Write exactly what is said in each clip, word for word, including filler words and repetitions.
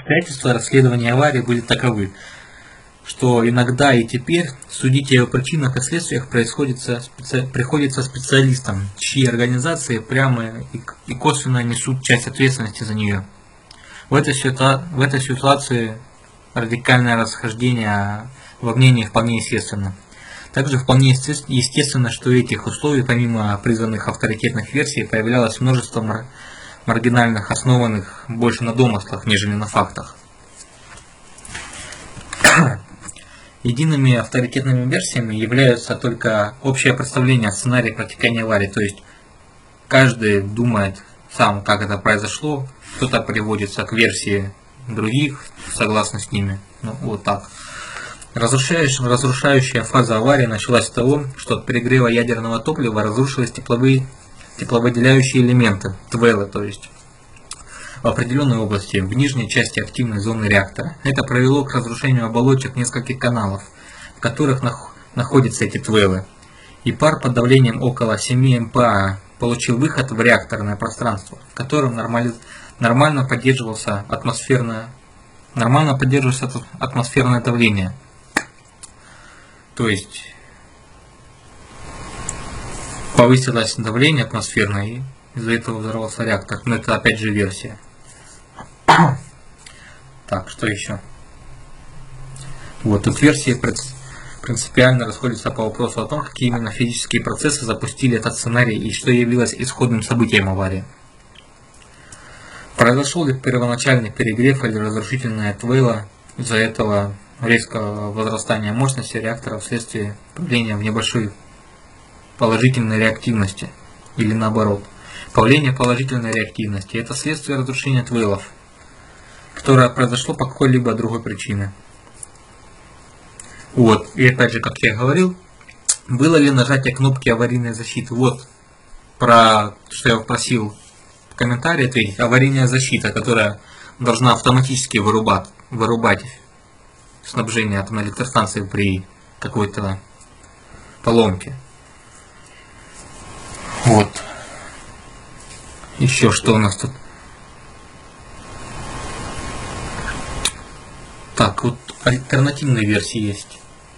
Обстоятельства расследования аварии были таковы, что иногда и теперь судить о ее причинах и следствиях приходится специалистам, чьи организации прямо и косвенно несут часть ответственности за нее. В этой, ситуа в этой ситуации радикальное расхождение во мнении вполне естественно. Также вполне естественно, что этих условий, помимо призванных авторитетных версий, появлялось множество мар маргинальных, основанных больше на домыслах, нежели на фактах. Едиными авторитетными версиями являются только общее представление о сценарии протекания аварии, то есть каждый думает сам, как это произошло, кто-то приводится к версии других, согласно с ними, ну вот так. Разрушающая, разрушающая фаза аварии началась с того, что от перегрева ядерного топлива разрушились тепловые, тепловыделяющие элементы, твелы, то есть в определенной области, в нижней части активной зоны реактора. Это привело к разрушению оболочек нескольких каналов, в которых нах находятся эти твелы. И пар под давлением около семи эм пэ а получил выход в реакторное пространство, в котором нормали... нормально поддерживался атмосферное, нормально поддерживалось атмосферное давление. То есть повысилось давление атмосферное, и из-за этого взорвался реактор. Но это опять же версия. Так, что еще? Вот тут версии принципиально расходятся по вопросу о том, какие именно физические процессы запустили этот сценарий и что явилось исходным событием аварии. Произошел ли первоначальный перегрев или разрушительная твейла из-за этого резкого возрастания мощности реактора вследствие появления в небольшой положительной реактивности, или наоборот. Появление положительной реактивности – это следствие разрушения твейлов, которое произошло по какой-либо другой причине. Вот, и опять же, как я говорил, было ли нажатие кнопки аварийной защиты? Вот, про что я просил в комментарии ответить. Аварийная защита, которая должна автоматически вырубать, вырубать снабжение атомной электростанции при какой-то поломке. Вот. Еще что у нас тут? Так, вот альтернативные версии есть.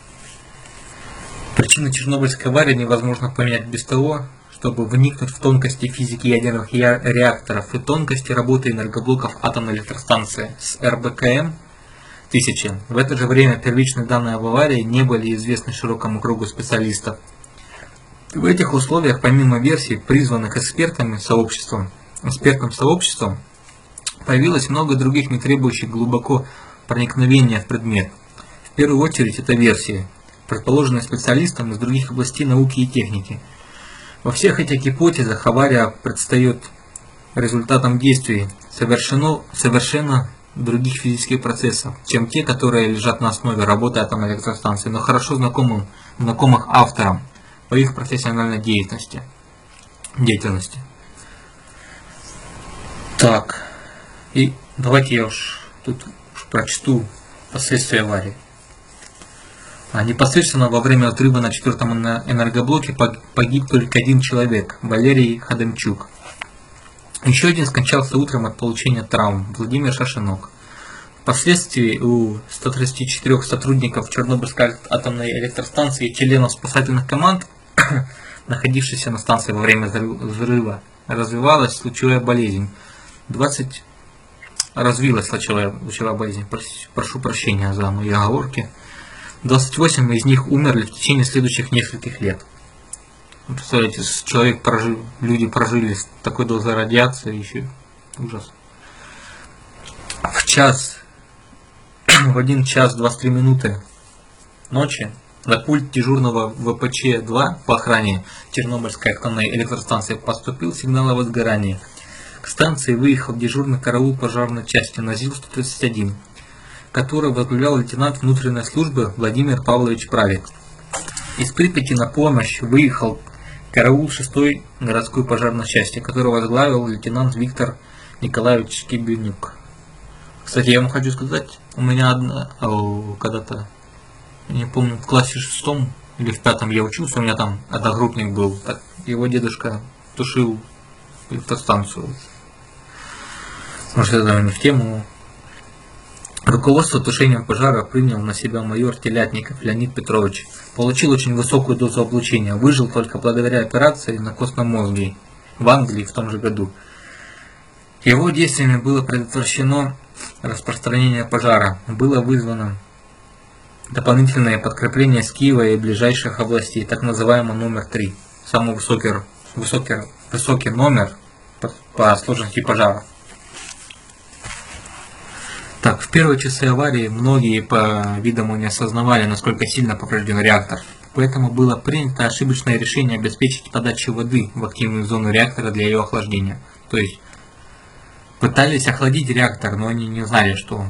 Причины Чернобыльской аварии невозможно понять без того, чтобы вникнуть в тонкости физики ядерных реакторов и тонкости работы энергоблоков атомной электростанции с эр бэ ка эм тысяча. В это же время первичные данные об аварии не были известны широкому кругу специалистов. В этих условиях, помимо версий, призванных экспертами сообществом, экспертным сообществом, появилось много других, не требующих глубоко проникновения в предмет. В первую очередь это версии, предположенные специалистам из других областей науки и техники. Во всех этих гипотезах авария предстает результатом действий совершенно, совершенно других физических процессов, чем те, которые лежат на основе работы атомной электростанции, но хорошо знакомым, знакомых авторам по их профессиональной деятельности. деятельности. Так, и давайте я уж тут уж прочту последствия аварии. А непосредственно во время отрыва на четвертом энергоблоке погиб только один человек, Валерий Ходымчук. Еще один скончался утром от получения травм, Владимир Шашинок. Впоследствии у ста тридцати четырёх сотрудников Чернобыльской атомной электростанции и членов спасательных команд, находившихся на станции во время взрыва, развивалась лучевая болезнь. двадцать развилась лучевая, лучевая болезнь, прошу прощения за мои оговорки. двадцать восемь из них умерли в течение следующих нескольких лет. Представляете, человек прожил, люди прожили с такой дозой радиации, еще ужас. В час, в один час двадцать три минуты ночи на пульт дежурного вэ пэ че два по охране Чернобыльской атомной электростанции поступил сигнал о возгорании. К станции выехал дежурный караул пожарной части на ЗИЛ сто тридцать один, который возглавлял лейтенант внутренней службы Владимир Павлович Правик. Из Припяти на помощь выехал караул шестой городской пожарной части, который возглавил лейтенант Виктор Николаевич Кибенюк. Кстати, я вам хочу сказать, у меня одна, когда-то, не помню, в классе шестом или в пятом я учился, у меня там одногруппник был, так, его дедушка тушил электростанцию. Может, это не в тему. Руководство тушением пожара принял на себя майор Телятников Леонид Петрович. Получил очень высокую дозу облучения, выжил только благодаря операции на костном мозге в Англии в том же году. Его действиями было предотвращено распространение пожара, было вызвано дополнительное подкрепление с Киева и ближайших областей, так называемый номер три, самый высокий, высокий, высокий номер по, по сложности пожара. Так, в первые часы аварии многие, по-видимому, не осознавали, насколько сильно поврежден реактор. Поэтому было принято ошибочное решение обеспечить подачу воды в активную зону реактора для ее охлаждения. То есть, пытались охладить реактор, но они не знали, что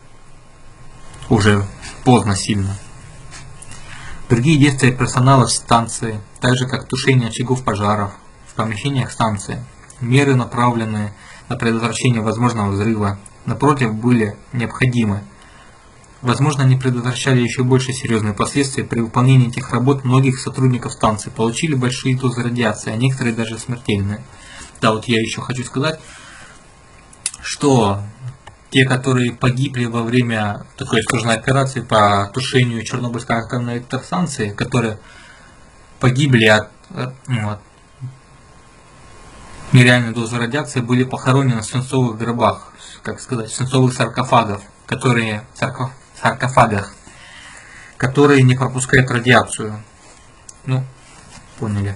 уже поздно сильно. Другие действия персонала станции, так же как тушение очагов пожаров в помещениях станции, меры, направленные на предотвращение возможного взрыва, напротив, были необходимы. Возможно, они предотвращали еще больше серьезные последствия. При выполнении этих работ многих сотрудников станции получили большие дозы радиации, а некоторые даже смертельные. Да, вот я еще хочу сказать, что те, которые погибли во время такой сложной операции по тушению Чернобыльской атомной электростанции, которые погибли от, ну, от нереальной дозы радиации, были похоронены в свинцовых гробах, как сказать, в свинцовых саркофагах, которые, сарко, саркофагах, которые не пропускают радиацию. Ну, поняли.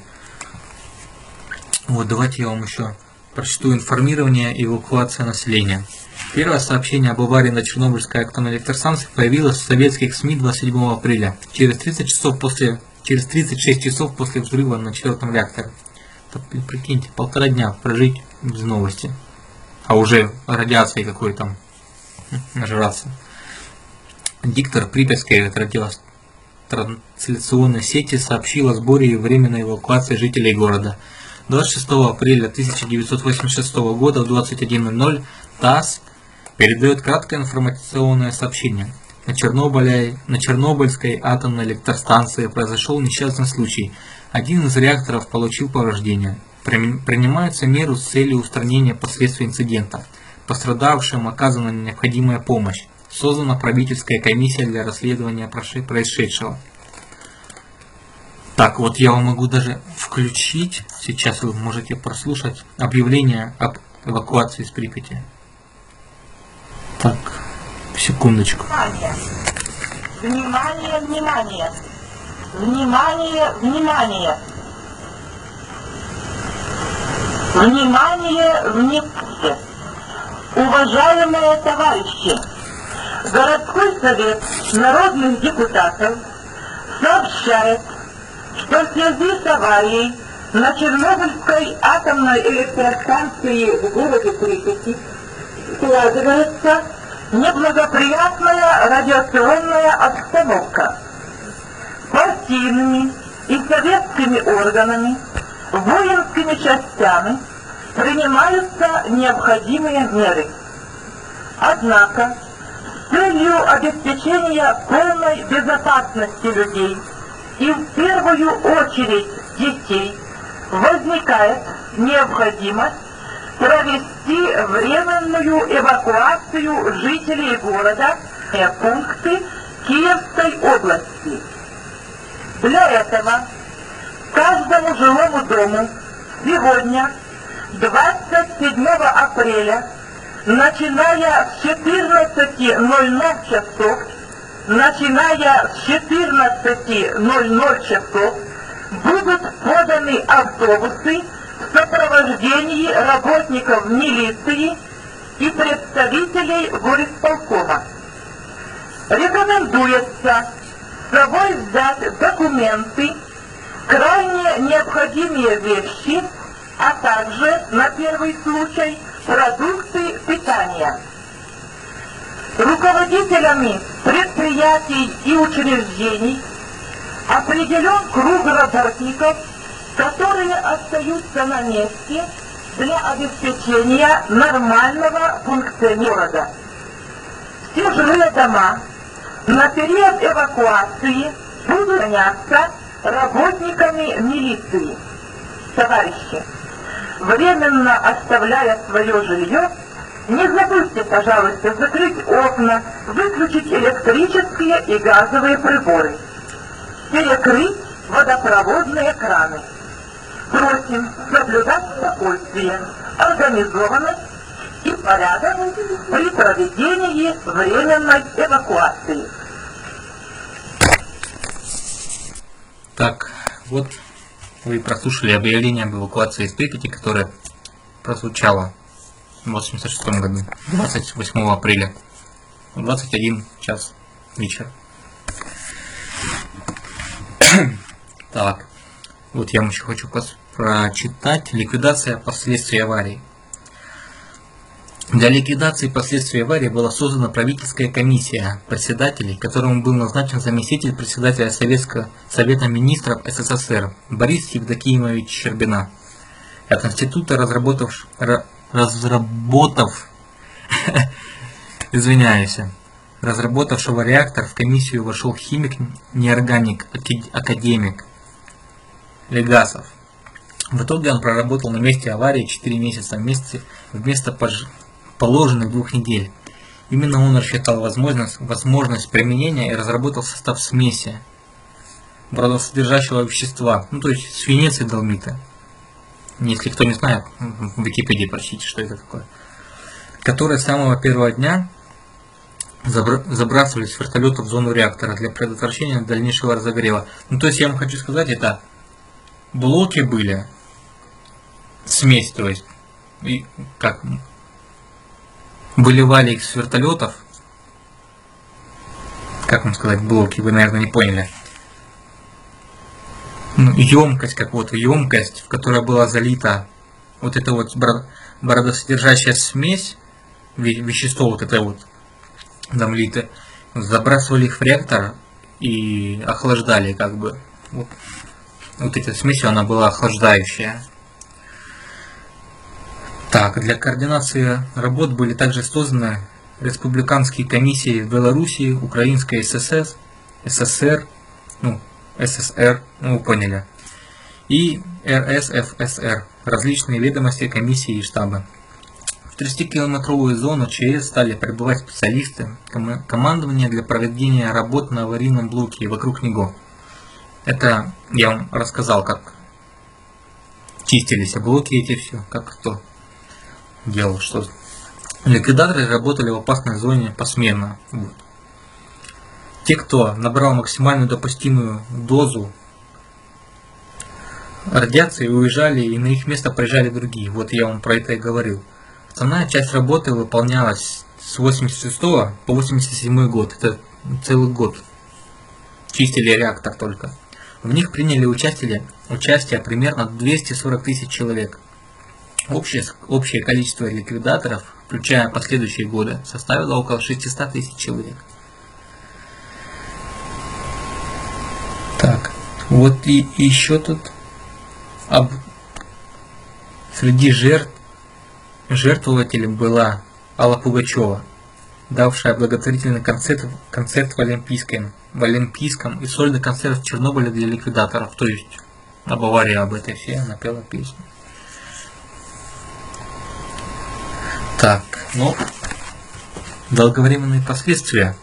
Вот, давайте я вам еще прочту информирование и эвакуация населения. Первое сообщение об аварии на Чернобыльской атомной электростанции появилось в советских СМИ двадцать седьмого апреля, через тридцать часов после, через тридцать шесть часов после взрыва на четвертом реакторе. Так, прикиньте, полтора дня прожить без новости, а уже радиацией какой там нажраться. Диктор Припятской радиотрансляционной сети сообщил о сборе и временной эвакуации жителей города. двадцать шестого апреля тысяча девятьсот восемьдесят шестого года в двадцать один ноль ноль ТАСС передает краткое информационное сообщение. На, Чернобыле, на Чернобыльской атомной электростанции произошел несчастный случай. Один из реакторов получил повреждения. Принимаются меры с целью устранения последствий инцидента. Пострадавшим оказана необходимая помощь. Создана правительская комиссия для расследования происшедшего. Так, вот я вам могу даже включить, сейчас вы можете прослушать объявление об эвакуации из Припяти. Так, секундочку. Внимание, внимание, внимание, внимание, внимание, внимание, уважаемые товарищи, городской совет народных депутатов сообщает, что в связи с аварией на Чернобыльской атомной электростанции в городе Припяти складывается неблагоприятная радиационная обстановка. Партийными и советскими органами, воинскими частями принимаются необходимые меры. Однако, с целью обеспечения полной безопасности людей и в первую очередь детей возникает необходимость провести временную эвакуацию жителей города в пункты Киевской области. Для этого каждому жилому дому сегодня, двадцать седьмого апреля, начиная с четырнадцати ноль ноль часов, начиная с четырнадцати ноль ноль часов, будут поданы автобусы в сопровождении работников милиции и представителей горисполкома. Рекомендуется с собой взять документы, крайне необходимые вещи, а также, на первый случай, продукты питания. Руководителями предприятий и учреждений определен круг работников, которые остаются на месте для обеспечения нормального функционирования города. Все жилые дома на период эвакуации будут заняться работниками милиции. Товарищи, временно оставляя свое жилье, Не забудьте, пожалуйста, закрыть окна, выключить электрические и газовые приборы, перекрыть водопроводные краны. Просим соблюдать спокойствие, организованность и порядок при проведении временной эвакуации. Так, вот вы прослушали объявление об эвакуации из Припяти, которое прозвучало в восемьдесят шестом году, двадцать восьмого апреля, в двадцать один час вечера. Так, вот я вам еще хочу прочитать. Ликвидация последствий аварии. Для ликвидации последствий аварии была создана правительская комиссия председателей, которому был назначен заместитель председателя Советского Совета Министров СССР Борис Евдокимович Щербина. От института, разработав, разработав извиняюсь, разработавшего реактор, в комиссию вошел химик-неорганик, академик Легасов. В итоге он проработал на месте аварии четыре месяца вместе, вместо пож... положенных двух недель. Именно он рассчитал возможность, возможность применения и разработал состав смеси водосодержащего вещества, ну то есть свинец и долмита. Если кто не знает, в Википедии прочтите, что это такое. Которые с самого первого дня забрасывались с вертолета в зону реактора для предотвращения дальнейшего разогрева. Ну то есть я вам хочу сказать, это блоки были, смесь, то есть, и как выливали их с вертолетов, как вам сказать, блоки, вы, наверное, не поняли. Ну, емкость, как вот емкость, в которой была залита вот эта вот бородосодержащая смесь, вещество вот это вот замлито, забрасывали их в реактор и охлаждали, как бы. Вот, вот эта смесь, она была охлаждающая. Так, для координации работ были также созданы республиканские комиссии в Белоруссии, Украинской ССР, СССР, ну, СССР, ну вы поняли, и РСФСР, различные ведомости, комиссии и штабы. В тридцатикилометровую зону ЧС стали прибывать специалисты ком командования для проведения работ на аварийном блоке и вокруг него. Это я вам рассказал, как чистились блоки эти все, как кто делал что. Ликвидаторы работали в опасной зоне посменно. Вот. Те, кто набрал максимальную допустимую дозу радиации, уезжали, и на их место приезжали другие. Вот я вам про это и говорил. Основная часть работы выполнялась с восемьдесят шестого по восемьдесят седьмой год. Это целый год. Чистили реактор только. В них приняли участие, участие примерно двести сорок тысяч человек. Общее, общее количество ликвидаторов, включая последующие годы, составило около шестисот тысяч человек. Так, вот и еще тут об... среди жертв жертвователей была Алла Пугачева, давшая благотворительный концерт, концерт в Олимпийском, в Олимпийском и сольный концерт в Чернобыле для ликвидаторов, то есть об аварии, об этой всей она пела песню. Так, ну, долговременные последствия.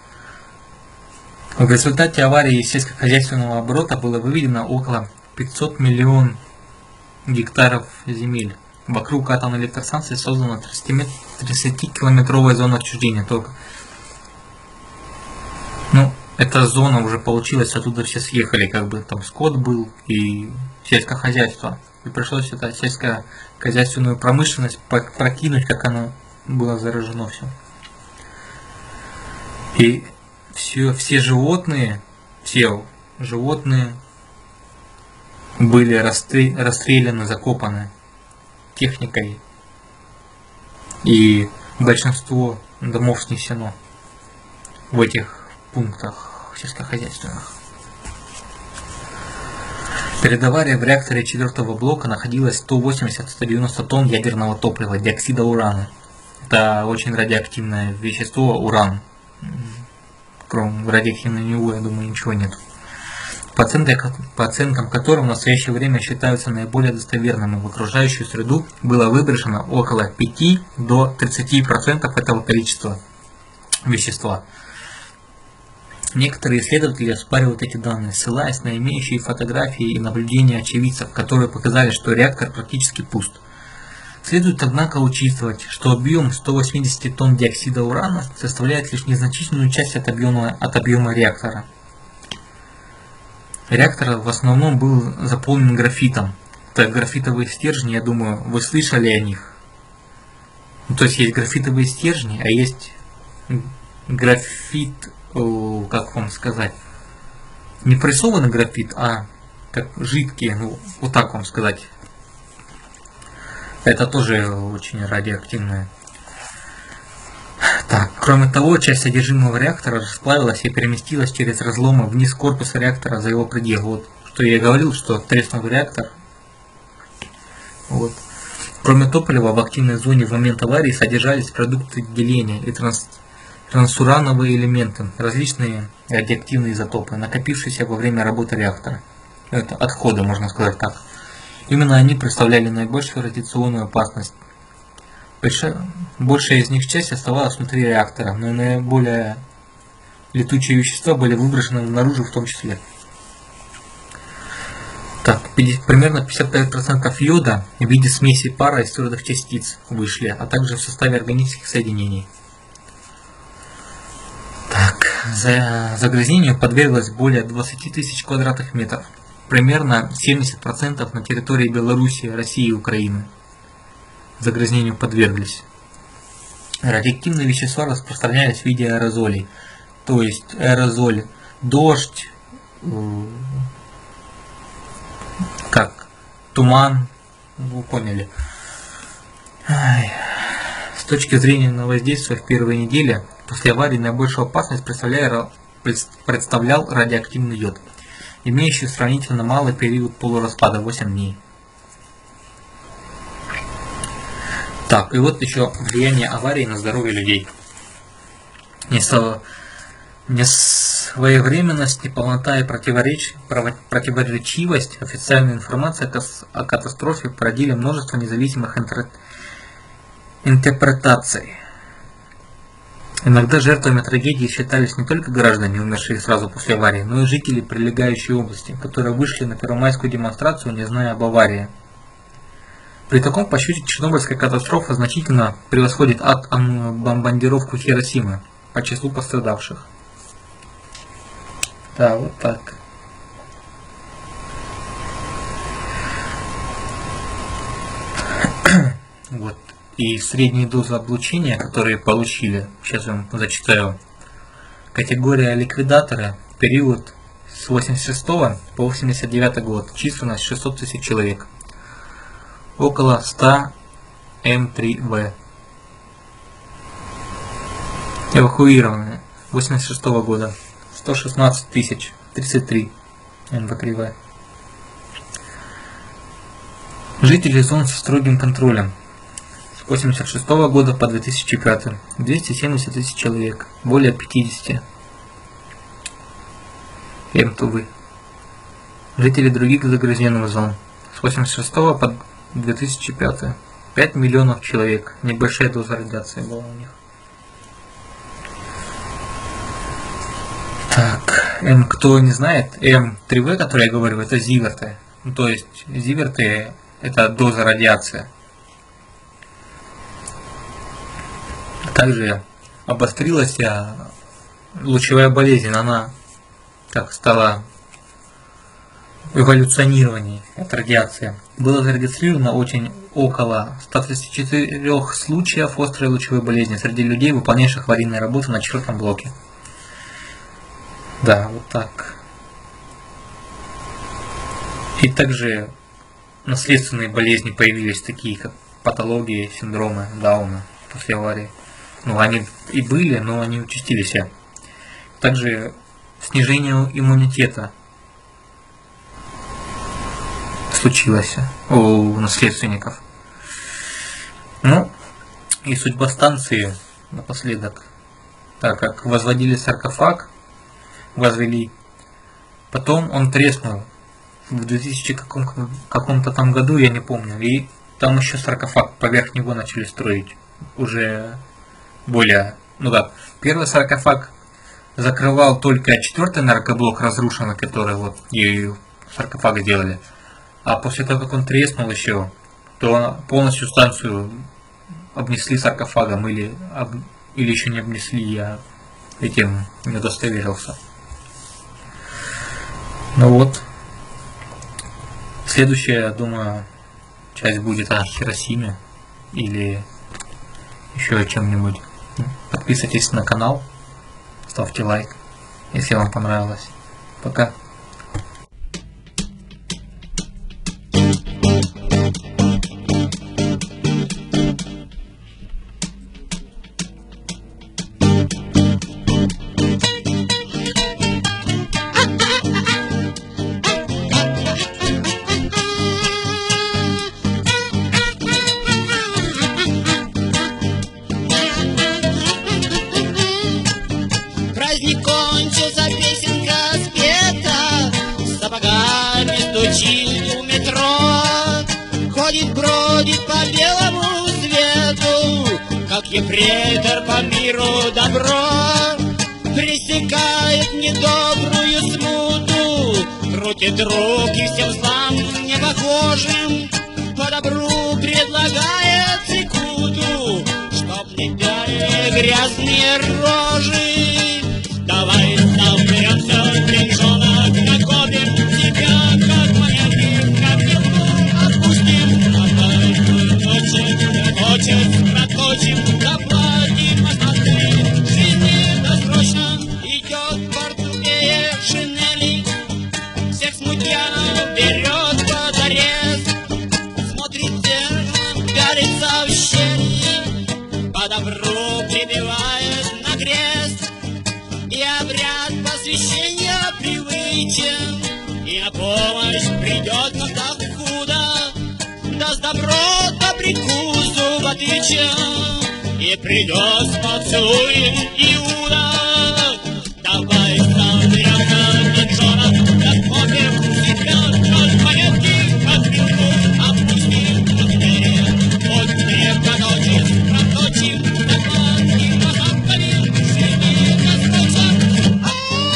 В результате аварии сельскохозяйственного оборота было выведено около пятисот миллионов гектаров земель. Вокруг атомной электростанции создана тридцатикилометровая зона отчуждения только. Ну, эта зона уже получилась, оттуда все съехали, как бы там скот был и сельское хозяйство. И пришлось это сельскохозяйственную промышленность прокинуть, как оно было заражено все. И все, все животные, все животные были расстреляны, закопаны техникой, и большинство домов снесено в этих пунктах сельскохозяйственных. Перед аварией в реакторе четвертого блока находилось сто восемьдесят — сто девяносто тонн ядерного топлива, диоксида урана. Это очень радиоактивное вещество, уран. Кроме радиоактивного него, я думаю, ничего нет. по оценкам, по оценкам которым в настоящее время считаются наиболее достоверными, в окружающую среду было выброшено около пяти до тридцати процентов этого количества вещества. Некоторые исследователи оспаривают эти данные, ссылаясь на имеющие фотографии и наблюдения очевидцев, которые показали, что реактор практически пуст. Следует, однако, учитывать, что объем сто восемьдесят тонн диоксида урана составляет лишь незначительную часть от объема, от объема реактора. Реактор в основном был заполнен графитом. Это графитовые стержни, я думаю, вы слышали о них. Ну, то есть есть графитовые стержни, а есть графит, о, как вам сказать, не прессованный графит, а как жидкие, ну вот так вам сказать. Это тоже очень радиоактивное. Так, кроме того, часть содержимого реактора расплавилась и переместилась через разломы вниз корпуса реактора за его предел. Вот, что я и говорил, что треснул реактор. Вот. Кроме топлива, в активной зоне в момент аварии содержались продукты деления и транс трансурановые элементы, различные радиоактивные изотопы, накопившиеся во время работы реактора. Это отходы, можно сказать так. Именно они представляли наибольшую радиационную опасность. Большая, большая из них часть оставалась внутри реактора, но наиболее летучие вещества были выброшены наружу в том числе. Так, примерно пятьдесят пять процентов йода в виде смеси пара из твердых частиц вышли, а также в составе органических соединений. Так, за загрязнению подверглось более двадцати тысяч квадратных метров. Примерно семьдесят процентов на территории Белоруссии, России и Украины загрязнению подверглись. Радиоактивные вещества распространялись в виде аэрозолей, то есть аэрозоль, дождь, как туман, вы поняли. Ай. С точки зрения на воздействие в первые недели после аварии наибольшую опасность представлял, представлял радиоактивный йод, имеющий сравнительно малый период полураспада восемь дней. Так, и вот еще влияние аварии на здоровье людей. Несвоевременность, неполнота и противореч... противоречивость официальной информации о катастрофе породили множество независимых интер... интерпретаций. Иногда жертвами трагедии считались не только граждане, умершие сразу после аварии, но и жители прилегающей области, которые вышли на первомайскую демонстрацию, не зная об аварии. При таком подсчете Чернобыльская катастрофа значительно превосходит атомную бомбардировку Хиросимы по числу пострадавших. Да, вот так. Вот. И средние дозы облучения, которые получили, сейчас я вам зачитаю. Категория ликвидаторы, период с восемьдесят шестого по восемьдесят девятый год, численность шестьсот тысяч человек. Около ста эм три вэ. Эвакуированы восемьдесят шестого года сто шестнадцать тысяч тридцать три эм три вэ. Жители зон со строгим контролем с восемьдесят шестого года по две тысячи пятый двести семьдесят тысяч человек, более пятидесяти эм три вэ. Жители других загрязненных зон с восемьдесят шестого по две тысячи пятый пять миллионов человек, небольшая доза радиации была у них. Так, эм, кто не знает, эм три вэ, который я говорю, это зиверты. Ну, то есть зиверты это доза радиации. Также обострилась лучевая болезнь, она как стала эволюционирование от радиации. Было зарегистрировано очень около ста тридцати четырёх случаев острой лучевой болезни среди людей, выполнявших аварийные работы на четвертом блоке. Да, вот так. И также наследственные болезни появились, такие как патологии, синдромы Дауна после аварии. Ну, они и были, но они участились. Также снижение иммунитета случилось у наследственников. Ну, и судьба станции напоследок. Так как возводили саркофаг, возвели Потом он треснул в две тысячи каком-то там году, я не помню. И там еще саркофаг поверх него начали строить. Уже более... Ну как, первый саркофаг закрывал только четвертый энергоблок разрушенный, который вот и саркофаг сделали. А после того, как он треснул еще, то полностью станцию обнесли саркофагом или, об, или еще не обнесли, я этим не удостоверился. Ну вот. Следующая, я думаю, часть будет о Хиросиме или еще о чем-нибудь. Подписывайтесь на канал, ставьте лайк, если вам понравилось. Пока. Праздник кончился, песенка спета, сапогами стучит у метро. Ходит, бродит по белому свету, как ефрейтор по миру добро. Пресекает недобрую смуту, крутит руки всем злам непохожим. По добру предлагает цикуту, чтоб не пяли грязные рожи. Давай соберемся, деньжонок накопим, себя как монетки, как елку отпустим. Давай точек, точек, проточим, заплатим остатки жизни досрочно. Идет портупея шинели, всех смутьянов берет под арест. Смотрит в зеркало, пялится в щели, по добру прибивает на крест. И обряд посвящения привычен, и на помощь придет, когда худо. Даст добро по прикусу потычен, и придет с поцелуем Иуда. Давай соберемся, деньжонок, накопим себя, как монетки, как вилку опустим в двери. Вот крепко ночи проточим, заплатим остатками жизни досрочно.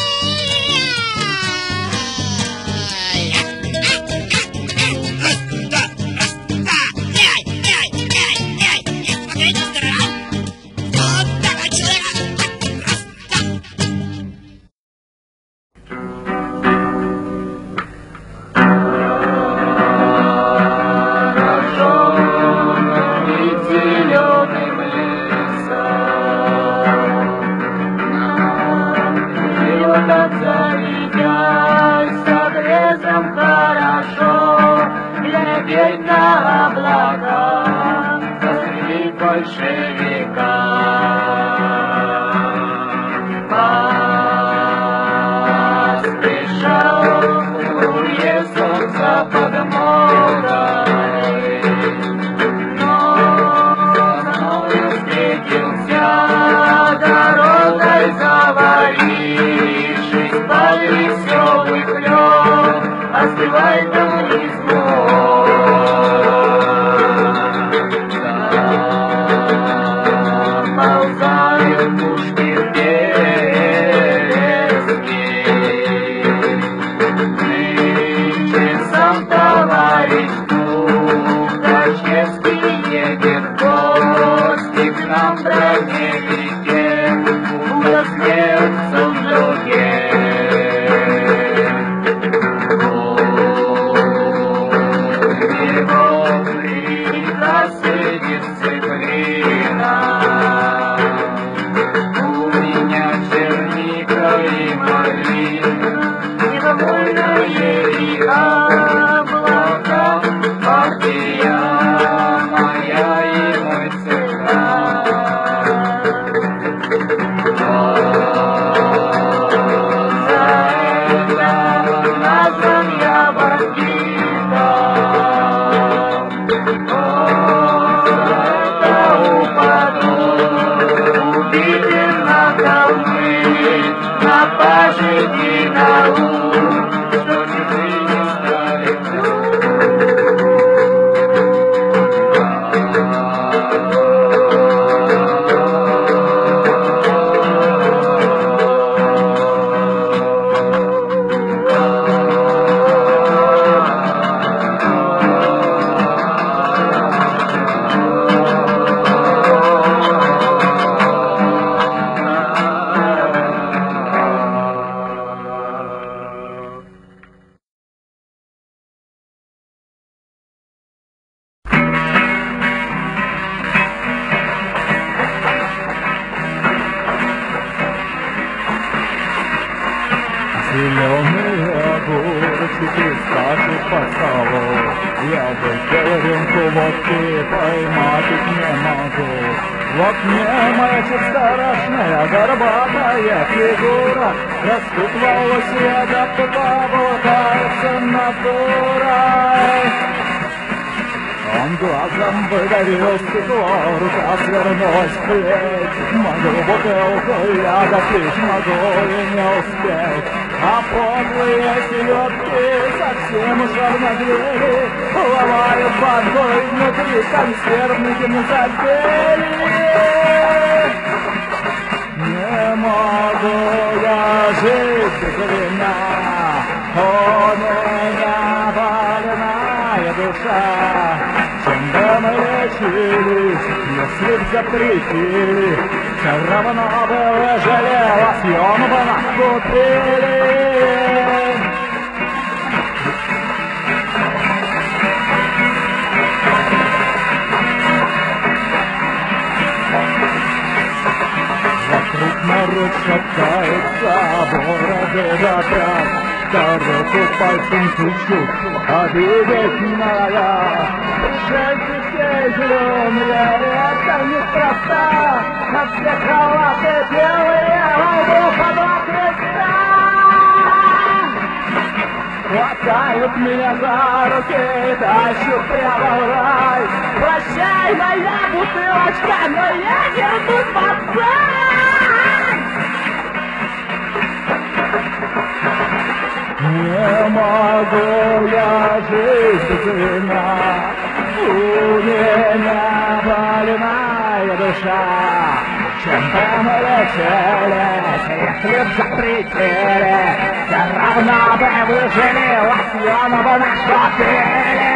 Глядеть на облака, застрелить большевика. Поспешал луне солнца подмогой, но мною встретился дорогой, завалившись под веселый клен, остывай там не смог. Ползают пушки в песке, нынче сам товарищ Тухачевский едет в гости к нам, бродевике, куда смерть сундуке. Пожиди на луг. Зеленые огурчики скачут по столу. Я бы хотел рюмку водки, поймать их не могу. В окне маячит страшная горбатая фигура. Растут волосы, да поболтаются над дурой. Он глазом выдавил стекло, рука свернулась в плеть. Могу бутылку, я допить могу и не успеть. А подлые селедки совсем уж обнаглели, ломают банку изнутри, консервники не забили. Не могу я жить без вина, у меня больная душа. Чем бы мы лечились, если б запретили, все равно бы выжалело, съем бы нас купили. Вокруг народ шатается, бороды запрят, да руку пальцем тычут, обидеть надо. Пришельцы все зеленые, это неспроста, на все халаты белые, воздух облака. Хватают меня за руки, тащут прямо в рай. Прощай, моя бутылочка, но я вернусь в отца. Не могу я жить без вина, у меня больная душа. Чем бы мы лечили, если б запретили, все равно бы выжили, лосьона бы нас купили.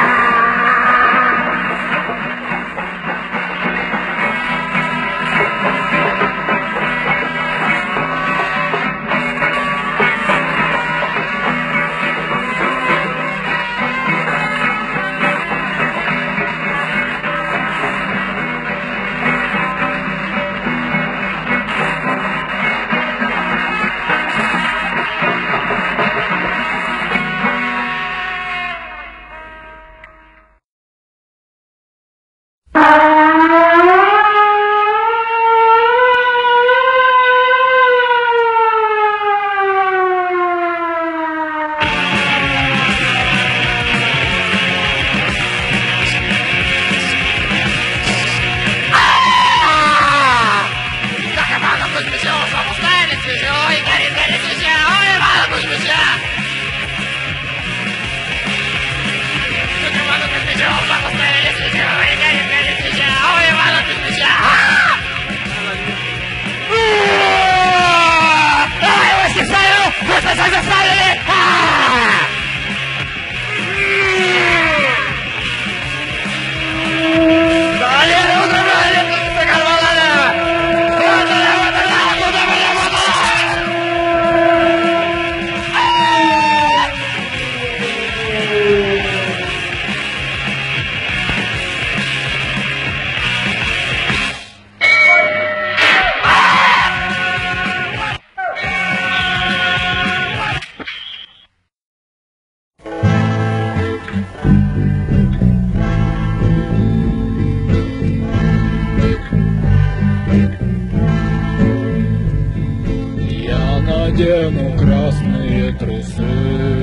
надену красные трусы,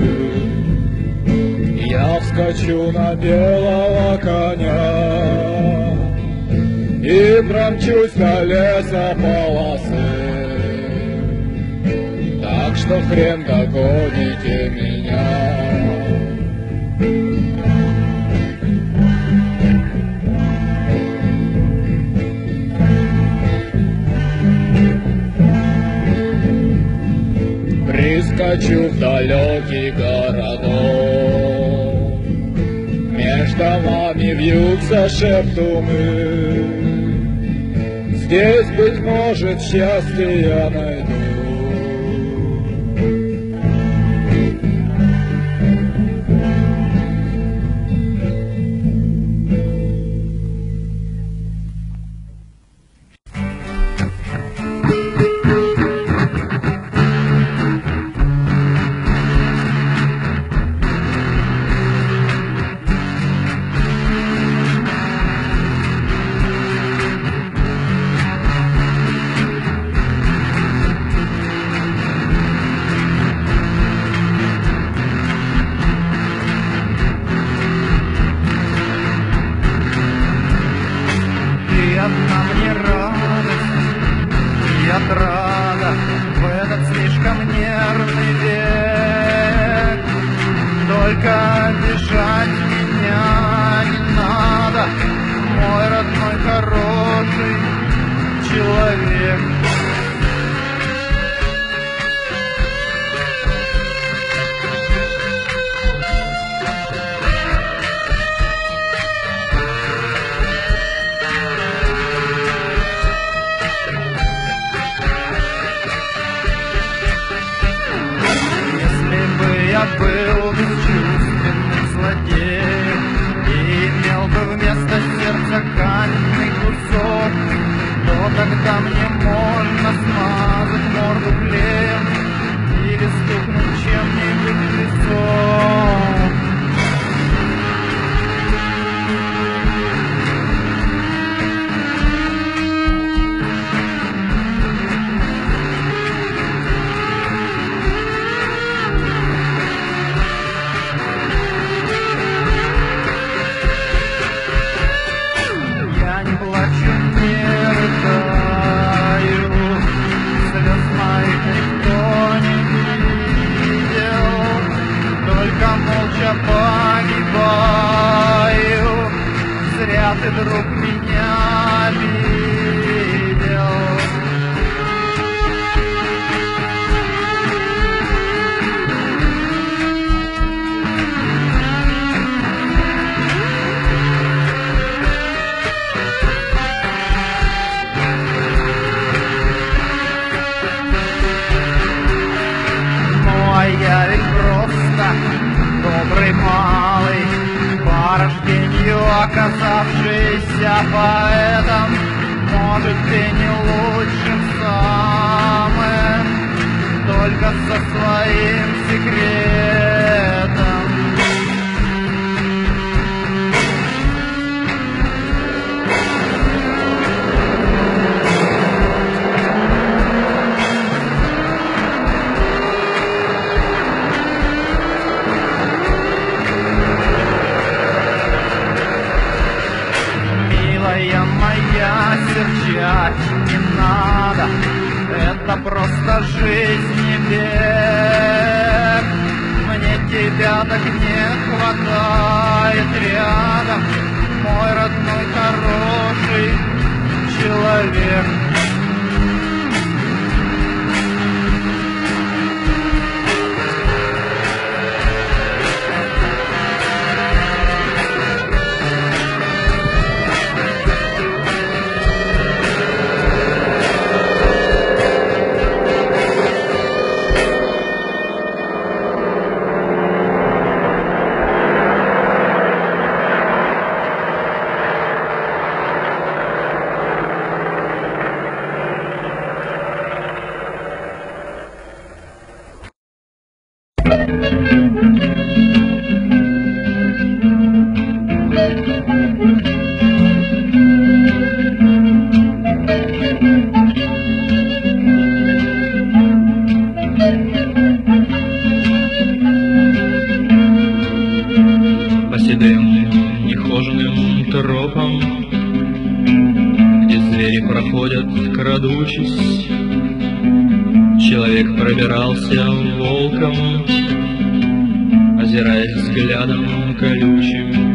я вскочу на белого коня и промчусь до лесополосы, так что хрен догоните меня. Прискочу в далекий городок, меж домами вьются шептуны, здесь, быть может, счастье я найду. Только бежать меня не надо, мой родной хороший человек. Я был бесчувственным злодеем и имел бы вместо сердца каменный кусок, то тогда мне можно смазать морду клеем или стукнуть чем-нибудь в лицо. Погибаю, зря ты, друг, меня обидел. Ну а я ведь просто добрый малый, по рождению оказавшийся поэтом, может, и не лучшим самым, только со своим секретом. Серчать не надо, это просто жизнь и век. Мне тебя так не хватает рядом, мой родной хороший человек. По седым нехоженным тропам, где звери проходят, крадучись, человек пробирался волком, озираясь взглядом колючим.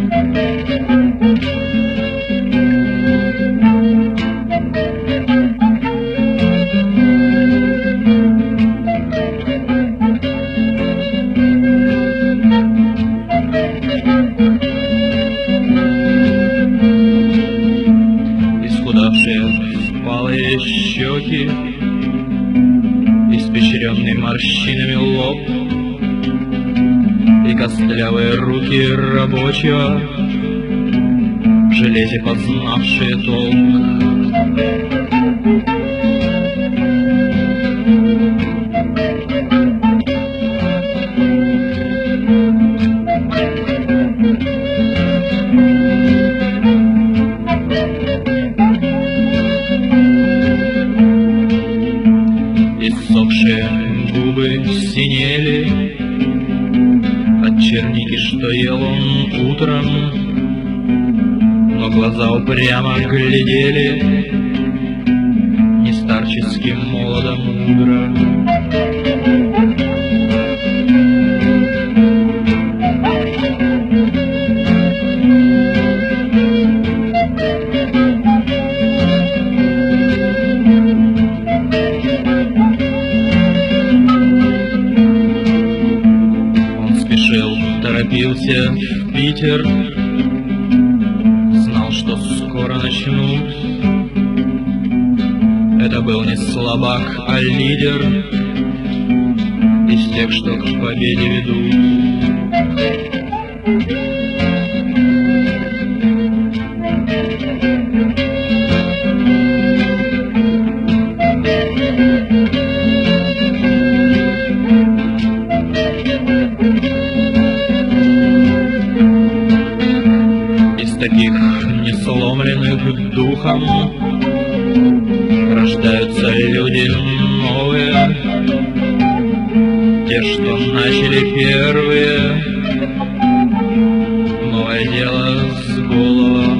Впалые щеки, испещренный морщинами лоб и костлявые руки рабочего, в железе познавшие толк. Иссохшие губы синели от черники, что ел он утром, но глаза упрямо глядели не старчески молодо мудро. ветер, знал, что скоро начнут. Это был не слабак, а лидер из тех, что к победе ведут. Таких несломленных духом рождаются люди новые, те, что начали первые, новое дело с голова.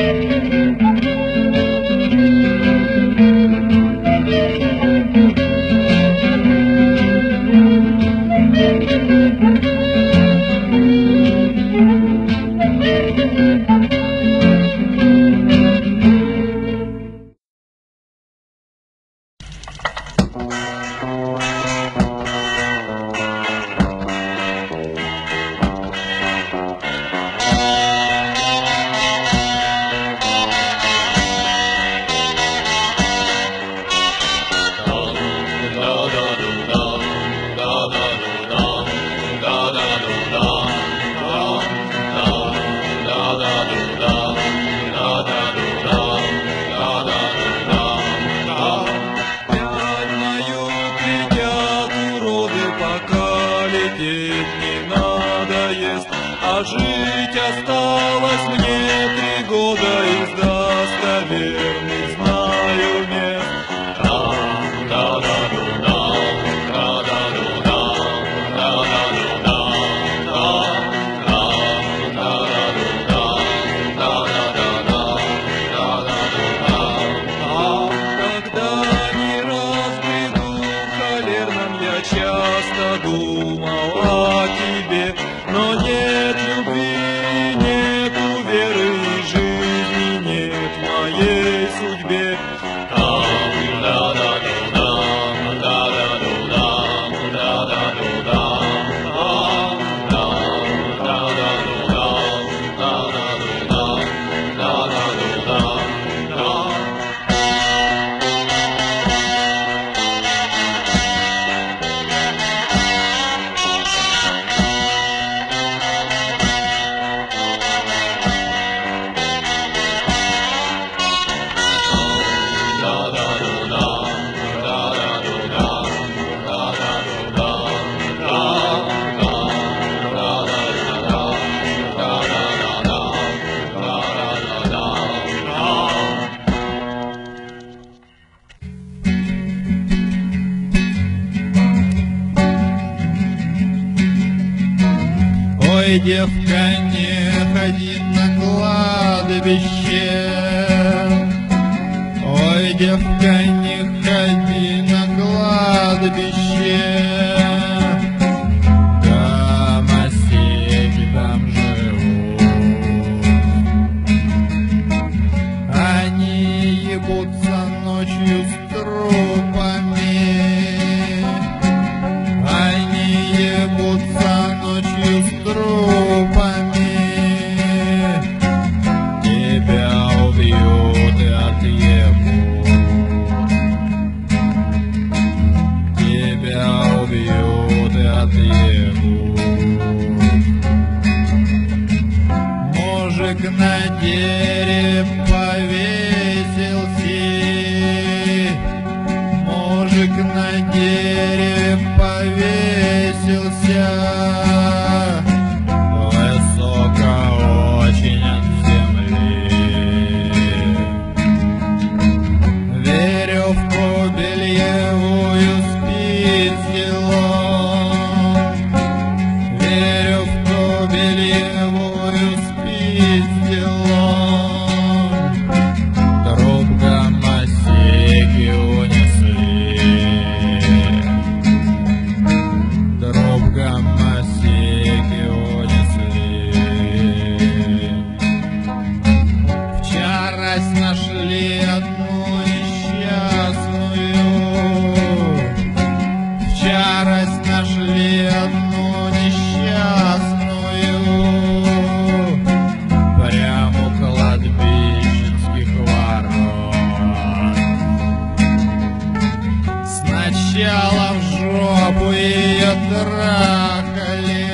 А жить осталось мне три года из достоверных знаю мест. Когда не раз бреду холерным, я часто думал о тебе, но нет любви, нету веры, и жизни нет в моей судьбе. Ой, девка, не ходи на кладбище. Ой, девка, не ходи на кладбище. Гомосеки там живут. Они ебутся ночью с трупами. Они ебутся ночью с трупами. Тебя убьют и отъебут. Тебя убьют и отъебут. Мужик на дереве повесился. Мужик на дереве повесился. Высоко очень от земли. Веревку бельевую спиздил он. Веревку бельевую спиздил он. Труп гомосеки унесли. Труп гомосеки Сначала в жопу ее трахали,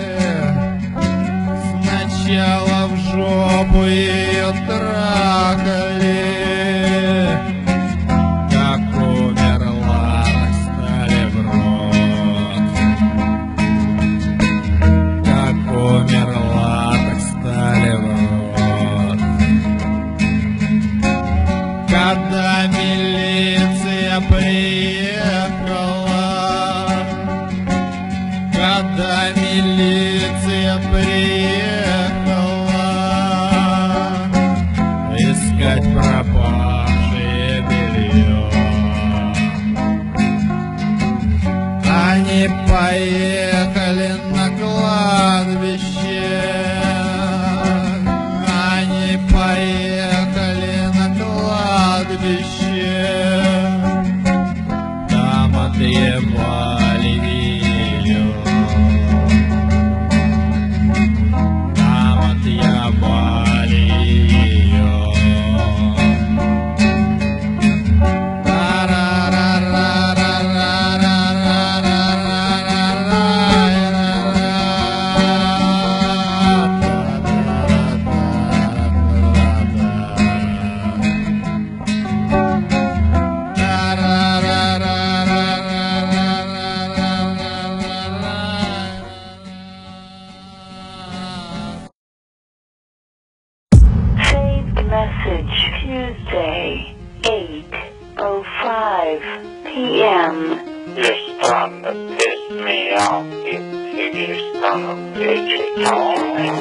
сначала в жопу ее трахали. Как умерла, так стали в рот. Как умерла, так стали в рот. Когда милиция приехала, когда милиция приехала искать пропавшее белье, они поехали на кладбище, они поехали на кладбище, там отъебали ее, там отъебали ее. Saved message Tuesday, eight oh five p m You're starting to piss me off. You figure son of a bitch, you're talking.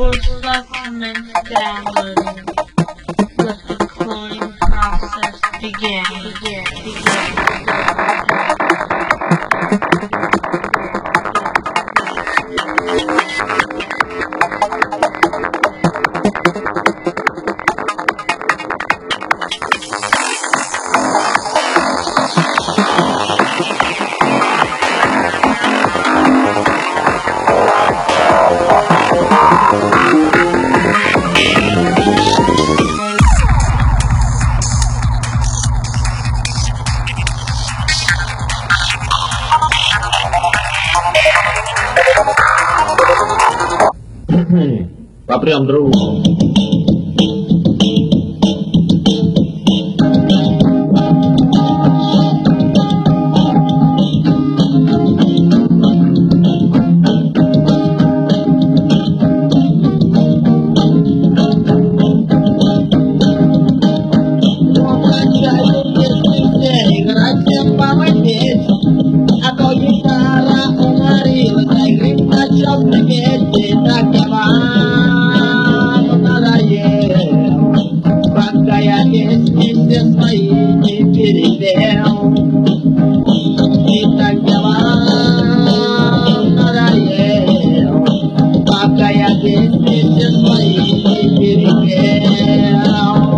First supplements downloaded. Let the cloning process begin. Begin. Попрям другу. Играть всем помогите, а то гитара уморилась, а играть начал приметить, так я вам надоел, пока я песни все свои не перепел. И так я вам надоел, пока я песни все свои не перепел.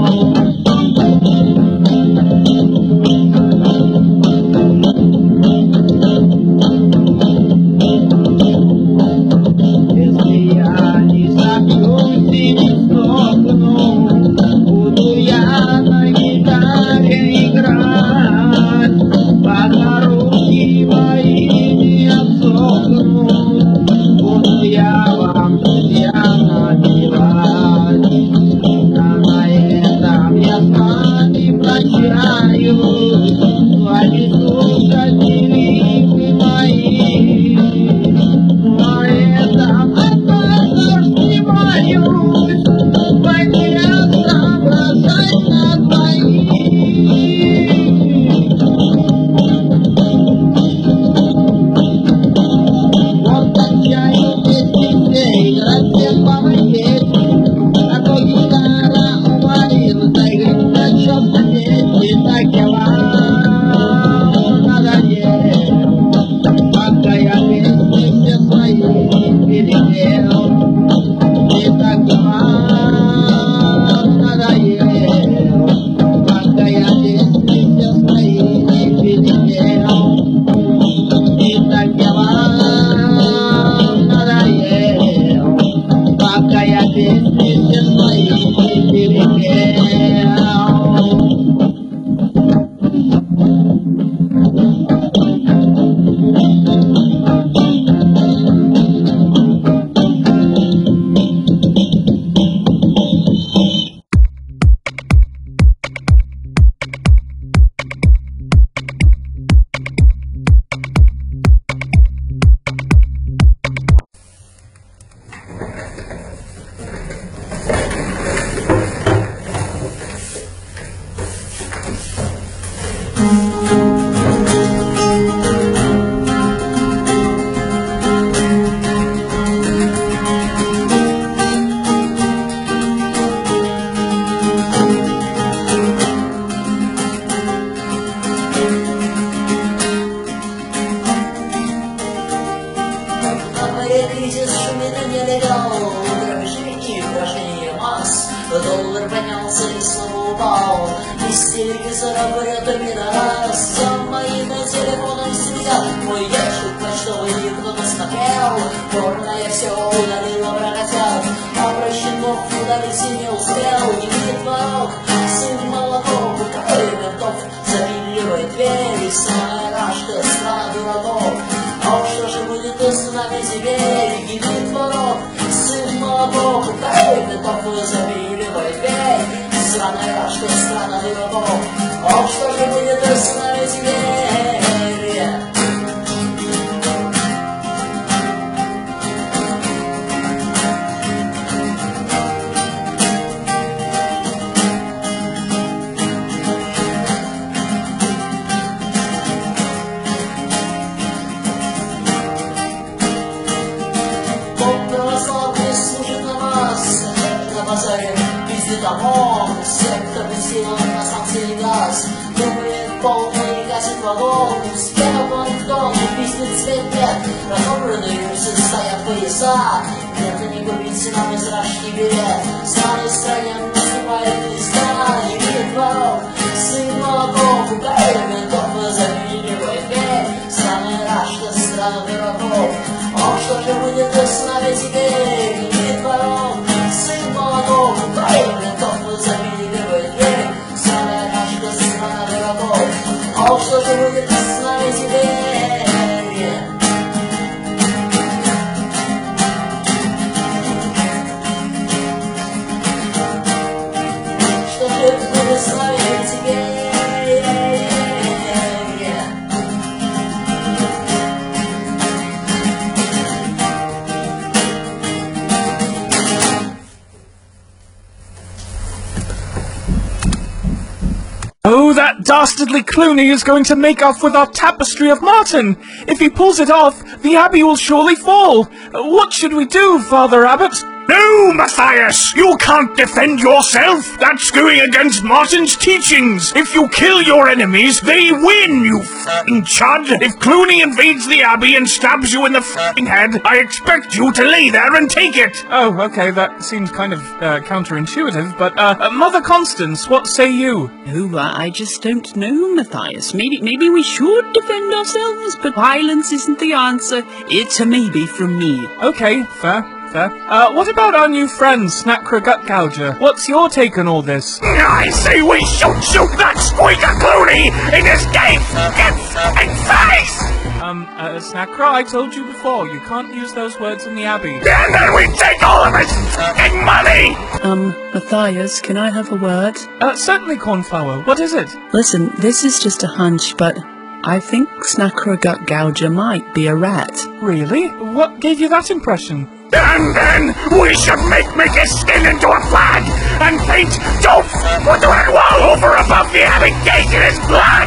Доллар поднялся и снова упал. Из телевизора врет не раз. Все мои на телефоне сидят. Мой ящик почтовый кто-то смотрел. Порно я все удалила про котят. А про щенков удалить и не успел. Не видит ворот, сын молоток. Какой мертов запиливает дверь. И самая рашка, страна дураков. Ох, что же будет с нами теперь? Не видит ворот, сын молоток. Какой мертов запиливает дверь. Сраная рашка, страна дураков. Ох, что же будет с нами теперь? Бог православный служит на вас. домом. Все, кто бесилен на станции газ, думает полный гасит вагон. С первого планктона писнет цвет нет, разобранные гусы стоят пояса. Нет, не купите нам израшный билет, в старой стране наступает весна. И видит воров, сын молоков, укай ментов, замиливает дверь. Страны рашка, страна дураков. О, что же будет с нами теперь? И видит воров, сын молоков, укай ментов, замиливает дверь. Страна рашка, страна дураков. О, что же будет с нами теперь? Что же будет с нами теперь? Oh, that dastardly Clooney is going to make off with our tapestry of Martin. If he pulls it off, the abbey will surely fall. What should we do, Father Abbot? No, Matthias! You can't defend yourself! That's going against Martin's teachings! If you kill your enemies, they win, you f***ing chud! If Clooney invades the abbey and stabs you in the f***ing head, I expect you to lay there and take it! Oh, okay, that seems kind of uh, counterintuitive, but, uh, uh, Mother Constance, what say you? Oh, I just don't know, Matthias. Maybe, maybe we should defend ourselves, but violence isn't the answer. It's a maybe from me. Okay, fair. Uh, what about our new friend, Snackra Gutgouger? What's your take on all this? I say we shoot shoot that squeaker Clooney in his gay f***ing face! Um, uh, Snackra, I told you before, you can't use those words in the abbey. And then we take all of his f***ing money! Um, Matthias, can I have a word? Uh, certainly, Cornflower. What is it? Listen, this is just a hunch, but I think Snackra Gutgouger might be a rat. Really? What gave you that impression? And then we should make Mickey's skin into a flag and paint Dope with the red wall over above the abbey gate in his blood!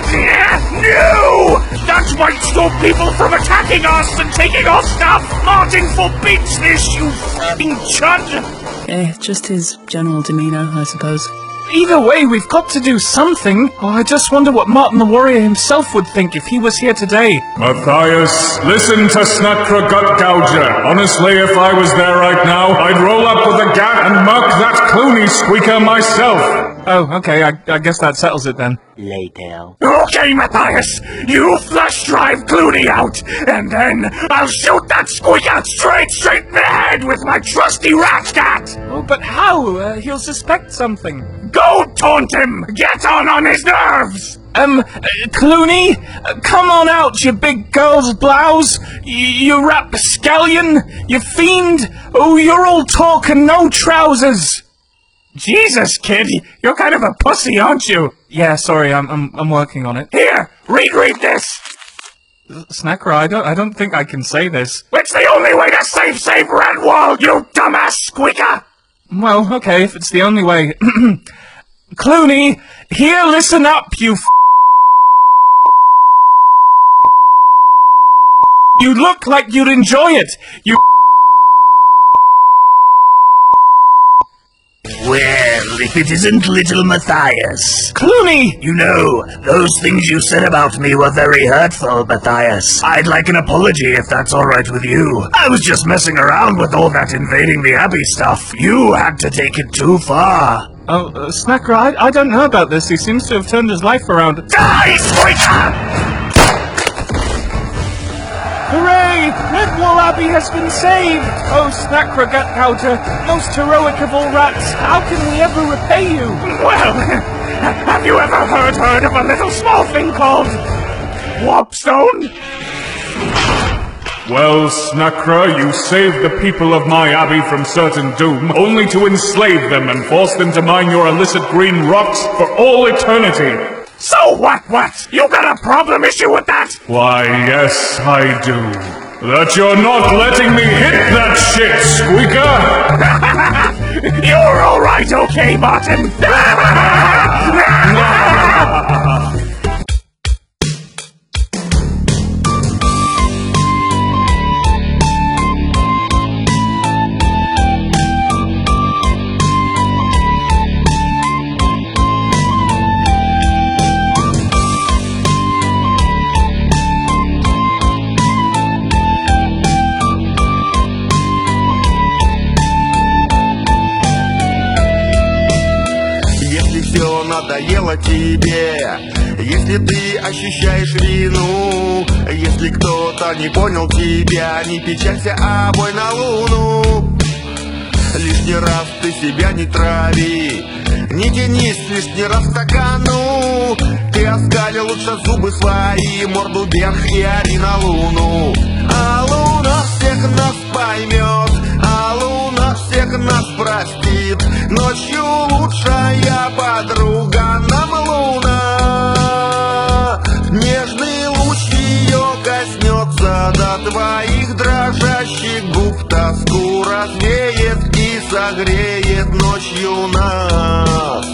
No! That might stop people from attacking us and taking our stuff! Martin forbids this, you f***ing chud! Eh, just his general demeanour, I suppose. Either way, we've got to do something. Oh, I just wonder what Martin the Warrior himself would think if he was here today. Matthias, listen to Snackra Gutgouger. Honestly, if I was there right now, I'd roll up with a gat and mark that Clooney squeaker myself. Oh, okay, I, I guess that settles it then. Later. Okay, Matthias, you flush drive Clooney out, and then I'll shoot that squeaker straight, straight in the head with my trusty rat cat! Oh, but how? Uh, he'll suspect something. Go taunt him! Get on on his nerves! Um, uh, Clooney? Uh, come on out, you big girl's blouse! Y you rapscallion! You fiend! Oh, you're all talk and no trousers! Jesus, kid, you're kind of a pussy, aren't you? Yeah, sorry, I'm I'm, I'm working on it. Here, read read this! Snackra, I don't, I don't think I can say this. It's the only way to save, save Redwall, you dumbass squeaker! Well, okay, if it's the only way. Clooney, here, listen up, you f***. You look like you'd enjoy it, you Well, if it isn't little Matthias. Clooney! You know, those things you said about me were very hurtful, Matthias. I'd like an apology if that's alright with you. I was just messing around with all that invading the abbey stuff. You had to take it too far. Oh, uh, Snackra, I, I don't know about this. He seems to have turned his life around. Die, squeaker! Hooray! Redwall Abbey has been saved! Oh, Snackra Gutgouger, most heroic of all rats, how can we ever repay you? Well, have you ever heard, heard of a little small thing called Warpstone? Well, Snackra, you saved the people of my abbey from certain doom, only to enslave them and force them to mine your illicit green rocks for all eternity. So what, what? You got a problem issue with that? Why, yes, I do. That you're not letting me hit that shit, squeaker! You're alright, okay, Martin? надоело тебе, если ты ощущаешь вину, если кто-то не понял тебя, не печалься, а бой на луну. Лишний раз ты себя не трави, не тянись лишний раз к стакану. Ты оскалил лучше зубы свои, морду вверх и ори на луну. А луна всех нас поймет, а луна всех нас простит. Ночью лучшая подруга нам луна. Нежный луч ее коснется до твоих дрожащих губ, тоску развеет и согреет ночью нас.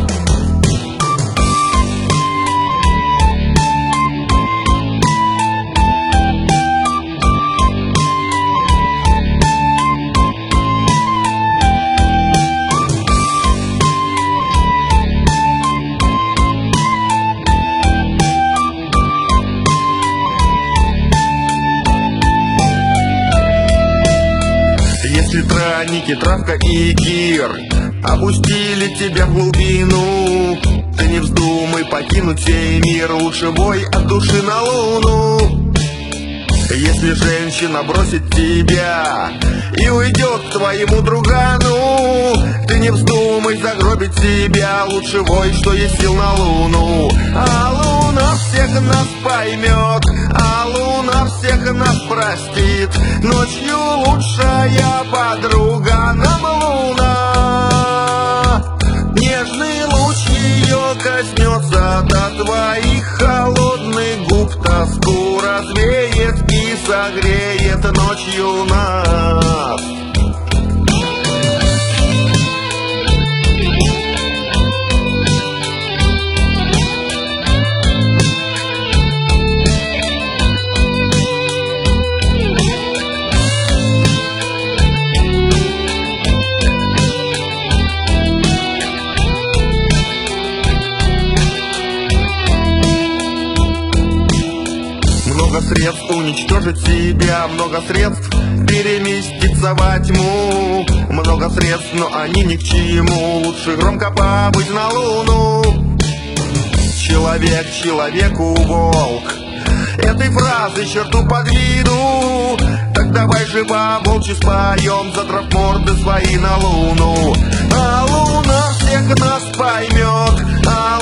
Траники, травка и кир опустили тебя в глубину. Ты не вздумай покинуть сей мир, лучше бой от души на луну. Если женщина бросит тебя и уйдет к твоему другану, ты не вздумай загробить себя, лучше вой, что есть сил на луну. А луна всех нас поймет, а луна всех нас простит. Ночью лучшая подруга нам луна. Нежный луч ее коснется до твоих холодных губ, тоску развеет и согреет ночью нас. Много средств уничтожить себя, много средств переместиться во тьму, много средств, но они ни к чему, лучше громко побыть на луну. Человек человеку волк, этой фразы черту подведу. Так давай же по-волчьи споем, задрав морды свои на луну. А луна всех нас поймет, а